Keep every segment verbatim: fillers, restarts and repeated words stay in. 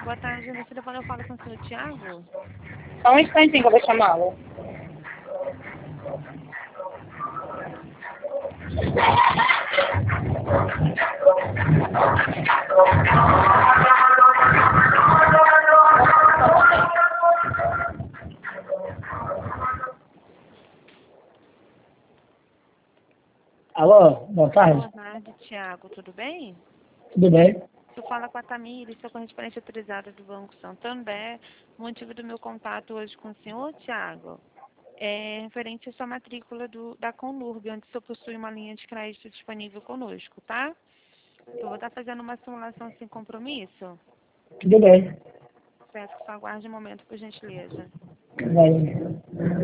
Boa tarde, nesse telefone eu falo com o senhor Tiago. Só um instantinho que eu vou chamá-lo. Alô, boa tarde. Boa tarde, Tiago, tudo bem? Tudo bem? Tu fala com a Tamires, sou correspondente autorizada do Banco Santander. O motivo do meu contato hoje com o senhor, Tiago, é referente à sua matrícula do, da Conurb, onde o senhor possui uma linha de crédito disponível conosco, tá? Eu vou estar fazendo uma simulação sem compromisso. Tudo bem. Peço que só aguarde um momento, por gentileza. Vai.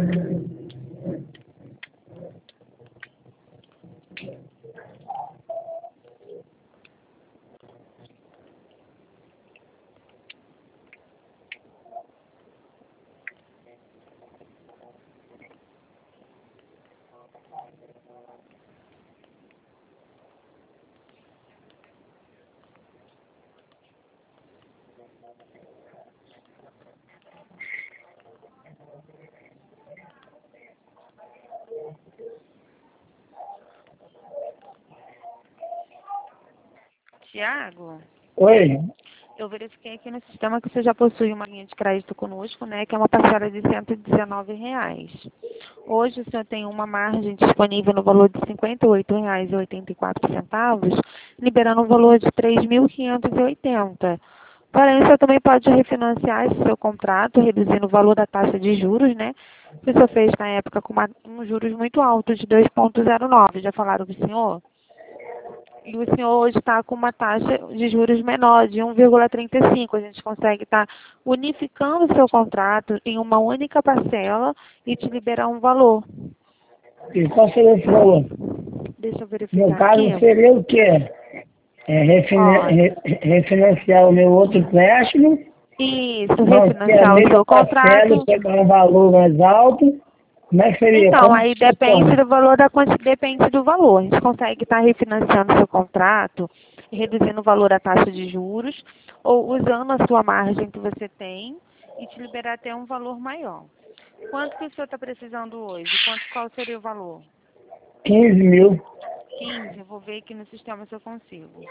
Tiago, Oi. eu verifiquei aqui no sistema que você já possui uma linha de crédito conosco, né, que é uma parcela de cento e dezenove reais. Hoje o senhor tem uma margem disponível no valor de cinquenta e oito reais e oitenta e quatro centavos, liberando um valor de três mil quinhentos e oitenta. Porém, o senhor também pode refinanciar esse seu contrato, reduzindo o valor da taxa de juros, né? Que o senhor fez na época com uma, um juros muito alto de dois vírgula zero nove. Já falaram com o senhor? E o senhor hoje está com uma taxa de juros menor, de um vírgula trinta e cinco. A gente consegue estar unificando o seu contrato em uma única parcela e te liberar um valor. E qual seria esse valor? Deixa eu No verificar caso, aqui. seria o quê? É, refina- Ó, re- refinanciar o meu outro empréstimo, isso, manter a refinanciar o mesma seu parcela e contrato. pegar um valor mais alto. Como é que seria? Então, Como aí que depende funciona? do valor da quanti- depende do valor. A gente consegue estar refinanciando o seu contrato, reduzindo o valor da taxa de juros, ou usando a sua margem que você tem e te liberar até um valor maior. Quanto que o senhor está precisando hoje? Quanto, qual seria o valor? quinze mil. quinze, eu vou ver aqui no sistema se eu consigo.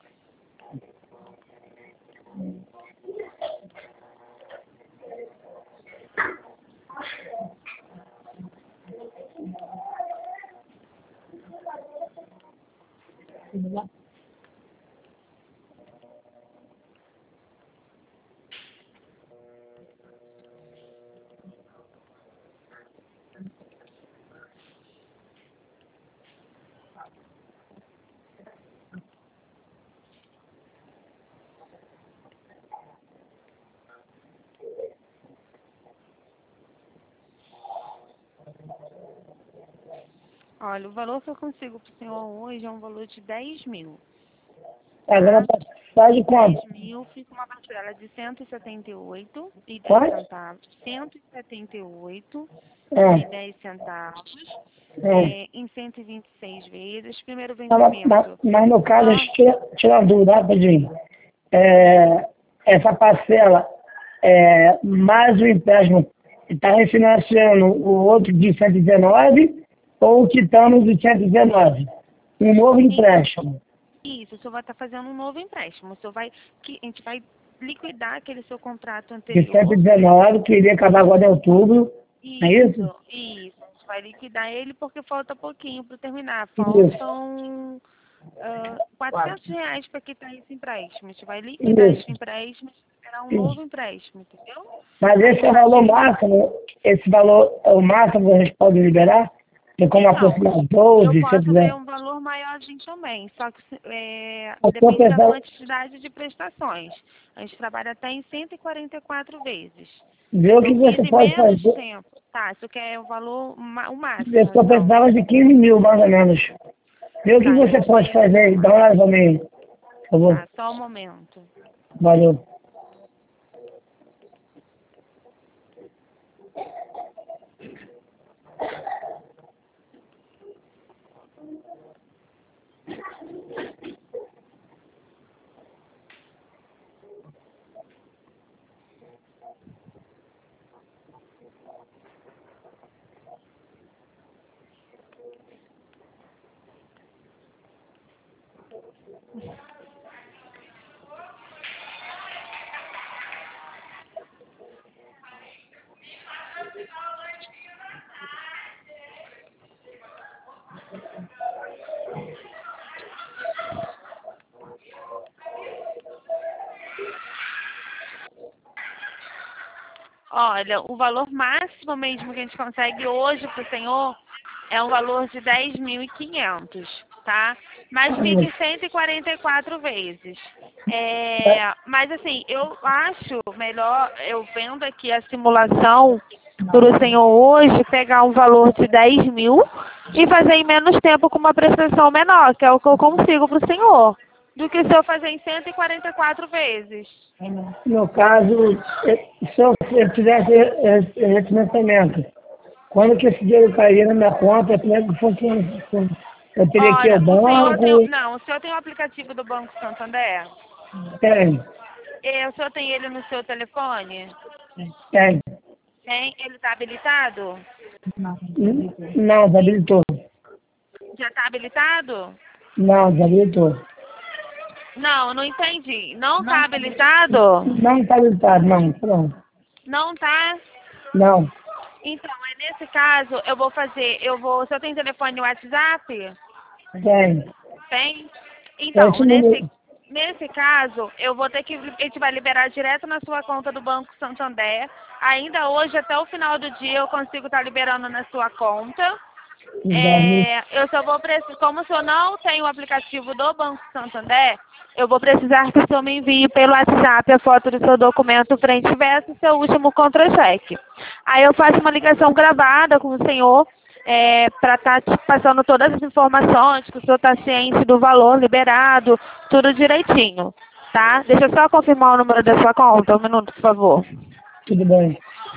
Olha, o valor que eu consigo para o senhor hoje é um valor de dez mil. Agora Tá? faz de quanto? dez mil, fica uma parcela de cento e setenta e oito e dez Quanto? centavos. cento e setenta e oito e É, dez centavos. é. É, em cento e vinte e seis vezes. Primeiro Mas, mas- vencimento. mas no caso, Só, deixa eu tirar, tirar uma dúvida rapidinho. É, essa parcela, é, mais o empréstimo, está refinanciando o outro de cento e dezenove ou quitando de cento e dezenove? Um novo empréstimo. isso, o senhor vai estar fazendo um novo empréstimo. O senhor vai, que, a gente vai liquidar aquele seu contrato De cento e anterior. dezenove, que iria acabar agora em outubro. É isso? Isso, isso. A gente vai liquidar ele porque falta pouquinho para terminar. Isso. Faltam ah, quatrocentos reais para quitar esse empréstimo. A gente vai liquidar esse Isso. empréstimo e terá um Isso. novo empréstimo, entendeu? Mas Aí, esse é a o valor partir do... máximo, esse valor é o máximo que a gente pode liberar? Tem como Então, aproximar eu doze, se eu posso ver quiser. um valor maiorzinho também, só que é, Eu estou depende da pensando, quantidade de prestações. A gente trabalha até em cento e quarenta e quatro vezes. ver o Se que eu você quis pode menos fazer. tempo, tá, isso quer o valor, ma- o Eu máximo, estou então. pensando de quinze mil, mais ou menos. Vê o que Tá, eu você vou pode ver. fazer, dá uma olhada pra mim, por favor. Tá, só um momento. Valeu. Olha, o valor máximo mesmo que a gente consegue hoje para o senhor é um valor de dez mil e quinhentos, tá? Mas fica em cento e quarenta e quatro vezes. É, mas assim, eu acho melhor, eu vendo aqui a simulação para o senhor hoje, pegar um valor de dez mil e fazer em menos tempo com uma prestação menor, que é o que eu consigo para o senhor, do que se eu fazer em cento e quarenta e quatro vezes. No caso, eh, se eu eu fizesse esse refinanciamento, quando que esse dinheiro cairia na minha conta, como é que funciona? Eu teria que ir Olha, ao o senhor tem, banco? não, o senhor tem o aplicativo do Banco Santander? Tem, E o senhor tem ele no seu telefone? tem. Tem? Ele está habilitado? N- Não, desabilitou. Já está habilitado? Não, desabilitou. Não, não entendi. Não está habilitado? Não está habilitado, não. Não. Não está? Não. Então, é nesse caso, eu vou fazer, eu vou, o senhor tem telefone no WhatsApp? Tem. Tem? É Então, esse nesse, número. nesse caso, eu vou ter que, a gente vai liberar direto na sua conta do Banco Santander. Ainda hoje, até o final do dia, eu consigo estar liberando na sua conta. É, eu só vou precisar, como o senhor não tem o aplicativo do Banco Santander, eu vou precisar que o senhor me envie pelo WhatsApp a foto do seu documento frente e verso e seu último contra-cheque. Aí eu faço uma ligação gravada com o senhor é, para estar te passando todas as informações, que o senhor está ciente do valor liberado, tudo direitinho, tá? Deixa eu só confirmar o número da sua conta, um minuto, por favor. Tudo bem.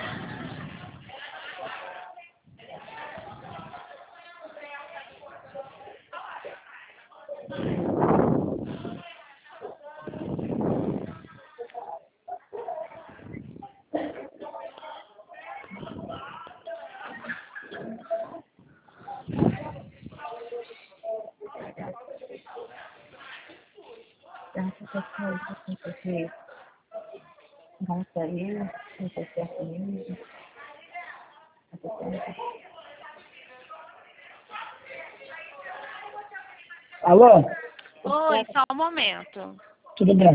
Alô? Oi, só um momento. Tudo bem.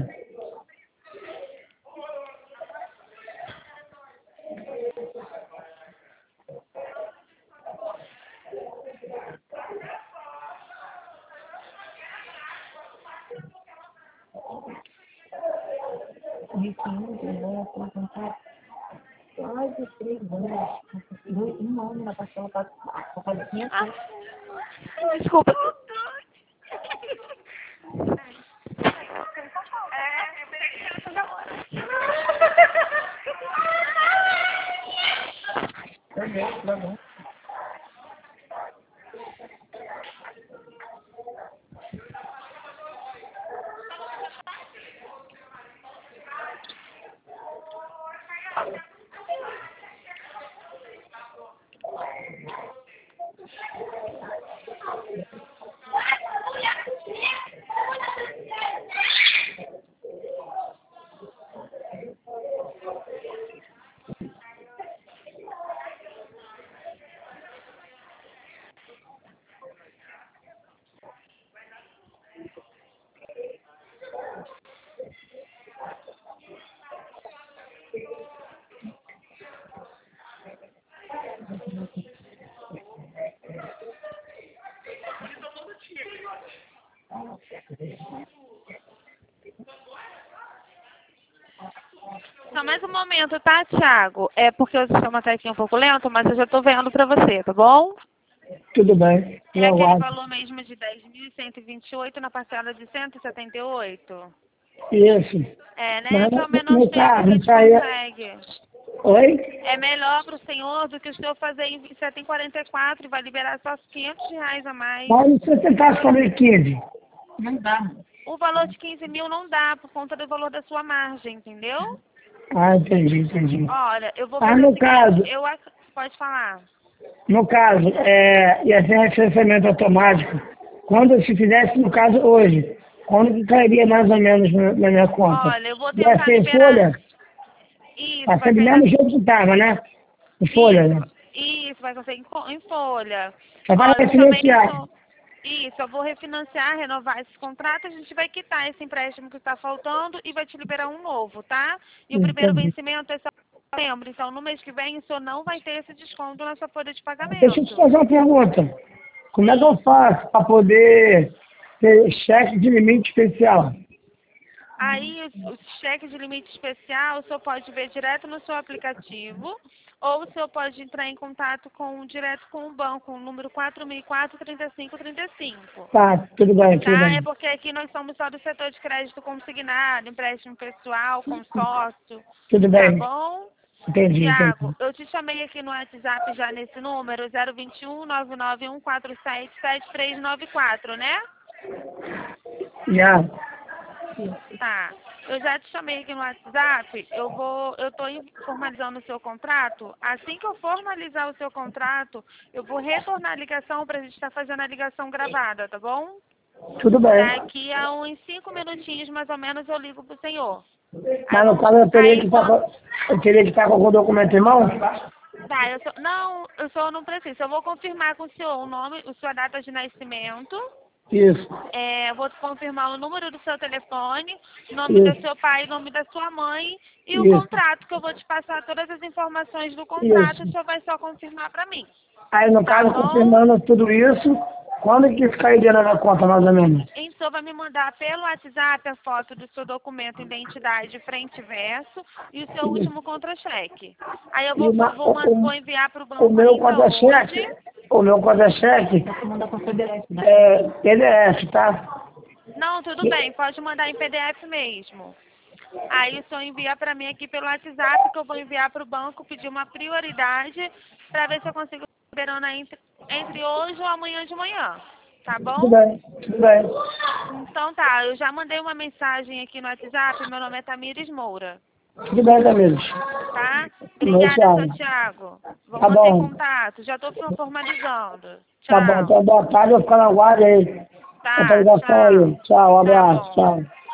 Ah, desculpa. Só mais um momento, tá, Thiago? É porque o sistema tá aqui um pouco lento, mas eu já tô vendo pra você, tá bom? Tudo bem. É Eu aquele aguardo. valor mesmo de dez mil cento e vinte e oito na parcela de cento e setenta e oito? Isso. É, né? Mas Pelo no, menos no tempo que a carro, gente isso aí. consegue. Oi? É melhor pro senhor do que o senhor fazer em cento e quarenta e quatro e vai liberar só quinhentos reais a mais. Mas se você tentar fazer quinze. O valor de quinze mil não dá por conta do valor da sua margem, entendeu? Ah, entendi, entendi. Olha, eu vou Ah, fazer no o seguinte, caso, eu ac- pode falar. no caso, é, ia ser recenseamento automático. Quando se fizesse, no caso, hoje, Quando que cairia mais ou menos na, na minha conta? Olha, eu vou Ia tentar ser liberar... folha? Isso, Vai vai ser do sair mesmo na... jeito que estava, né? Em folha, né? Isso, isso, vai ser em, fo- em folha. Só vai Ó, eu também refinanciar. sou... Isso, eu vou refinanciar, renovar esse contrato, a gente vai quitar esse empréstimo que está faltando e vai te liberar um novo, tá? E o primeiro Entendi. vencimento é só em setembro, então no mês que vem o senhor não vai ter esse desconto na sua folha de Deixa eu te pagamento. fazer uma pergunta. Como é que eu Sim. faço para poder ter cheque de limite especial? Aí, o o cheque de limite especial, o senhor pode ver direto no seu aplicativo, ou o senhor pode entrar em contato com, direto com o banco, o número quatro mil e quatro, trinta e cinco, trinta e cinco. Tá, tudo bem, tudo Tá? É bem. porque aqui nós somos só do setor de crédito consignado, empréstimo pessoal, consórcio, Tudo tá bem. bom? Entendi, Tiago, entendi. eu te chamei aqui no WhatsApp já nesse número, zero dois um, nove nove um quatro sete sete três nove quatro, né? Já. Tá. Eu já te chamei aqui no WhatsApp, eu vou, eu tô in- formalizando o seu contrato. Assim que eu formalizar o seu contrato, eu vou retornar a ligação pra gente estar fazendo a ligação gravada, tá bom? Tudo bem. Daqui a uns cinco minutinhos, mais ou menos, eu ligo pro senhor. Aí Mas no vamos, caso eu teria aí que estar quando, com, eu teria que estar com algum documento em mão? tá, eu só, não, eu só não preciso, eu vou confirmar com o senhor o nome, a sua data de nascimento. Isso, É, eu vou confirmar o número do seu telefone, o nome do isso, seu pai, o nome da sua mãe e o isso, contrato, que eu vou te passar todas as informações do contrato, o isso. senhor vai só confirmar para mim. Aí no Tá caso, bom? confirmando tudo isso, quando que isso cairia na minha conta mais ou menos? Então vai me mandar pelo WhatsApp a foto do seu documento identidade frente e verso e o seu Isso. último contra-cheque. Aí eu E vou, na- vou, o, man- vou o, enviar para o o banco meu ainda contra-cheque, hoje. o meu contra-cheque é P D F, tá? Não, tudo bem, pode mandar em P D F mesmo. Aí o senhor envia para mim aqui pelo WhatsApp, que eu vou enviar para o banco, pedir uma prioridade, para ver se eu consigo liberando entre, entre hoje ou amanhã de manhã. Tá Tudo bom? bem, tudo bem. Então tá, eu já mandei uma mensagem aqui no WhatsApp, meu nome é Tamires Moura, Tudo bem, Tamires. tá? Meu Obrigada, seu Thiago. Thiago. Vou Tá manter bom, contato, já estou formalizando. tá bom. Tchau. Então, boa tarde, eu vou ficar na guarda aí. Tá, Atualização aí. tchau. Tchau, um Tá abraço, bom. tchau.